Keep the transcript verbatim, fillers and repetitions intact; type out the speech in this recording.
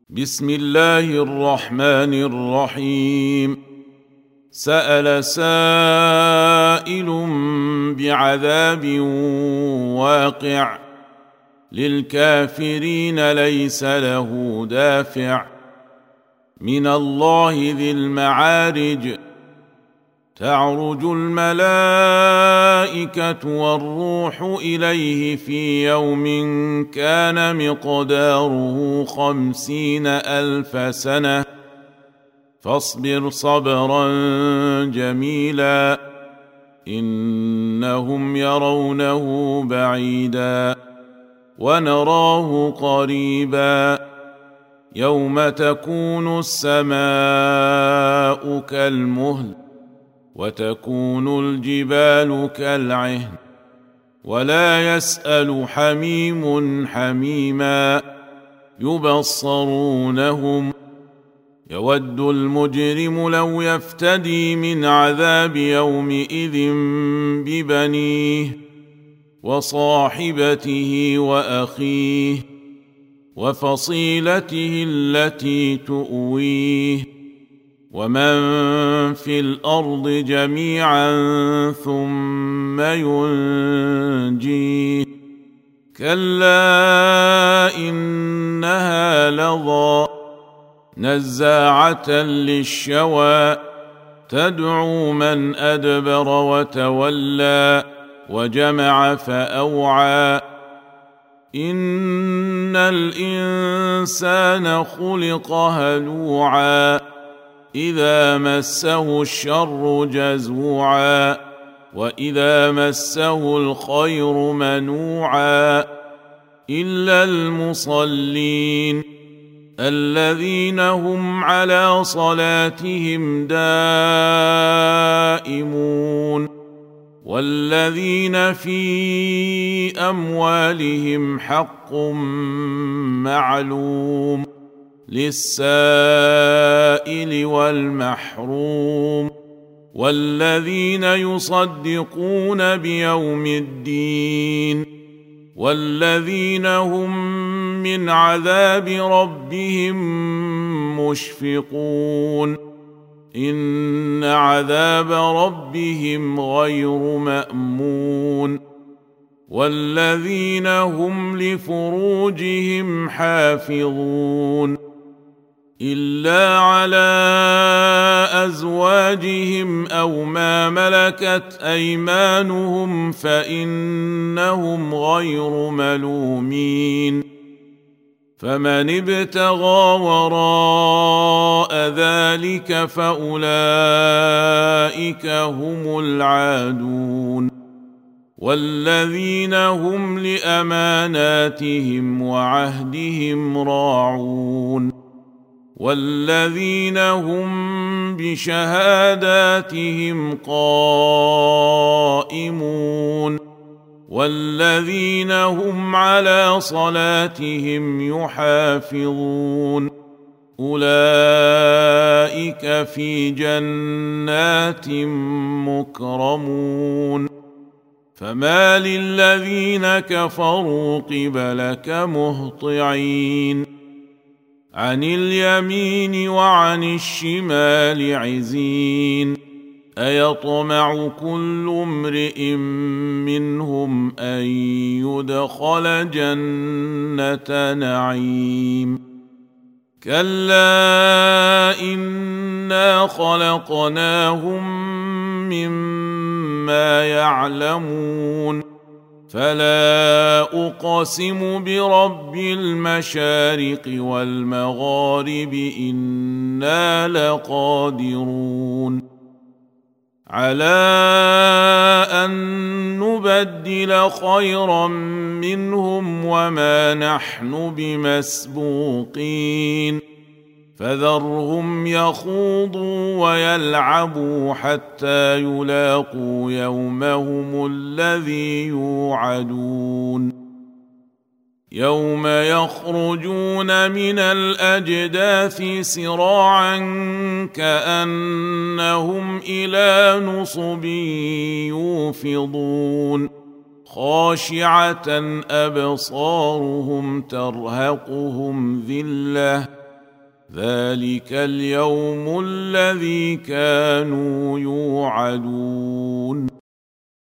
بسم الله الرحمن الرحيم. سأل سائل بعذاب واقع للكافرين ليس له دافع من الله ذي المعارج. تعرج الملائكة والروح إليه في يوم كان مقداره خمسين ألف سنة فاصبر صبرا جميلا إنهم يرونه بعيدا ونراه قريبا يوم تكون السماء كالمهل وتكون الجبال كالعهن ولا يسأل حميم حميما يبصرونهم يود المجرم لو يفتدي من عذاب يومئذ ببنيه وصاحبته وأخيه وفصيلته التي تؤويه ومن في الأرض جميعا ثم ينجيه كلا إنها لظى نزاعة للشوى تدعو من أدبر وتولى وجمع فأوعى إن الإنسان خلق هلوعا إذا مسه الشر جزوعا وإذا مسه الخير منوعا إلا المصلين الذين هم على صلاتهم دائمون والذين في أموالهم حق معلوم للسائل والمحروم والذين يصدقون بيوم الدين والذين هم من عذاب ربهم مشفقون إن عذاب ربهم غير مأمون والذين هم لفروجهم حافظون إلا على أزواجهم أو ما ملكت أيمانهم فإنهم غير ملومين فمن ابتغى وراء ذلك فأولئك هم العادون والذين هم لأماناتهم وعهدهم راعون والذين هم بشهاداتهم قائمون والذين هم على صلاتهم يحافظون أولئك في جنات مكرمون فما للذين كفروا قبلك مهطعين عن اليمين وعن الشمال عزين أيطمع كل امرئ منهم أن يدخل جنة نعيم كلا إنا خلقناهم مما يعلمون فلا أقسم برب المشارق والمغارب إنا لقادرون على أن نبدل خيرا منهم وما نحن بمسبوقين فذرهم يخوضوا ويلعبوا حتى يلاقوا يومهم الذي يوعدون يوم يخرجون من الأجداث سراعا كأنهم إلى نصب يوفضون خاشعة أبصارهم ترهقهم ذلة ذلك اليوم الذي كانوا يوعدون.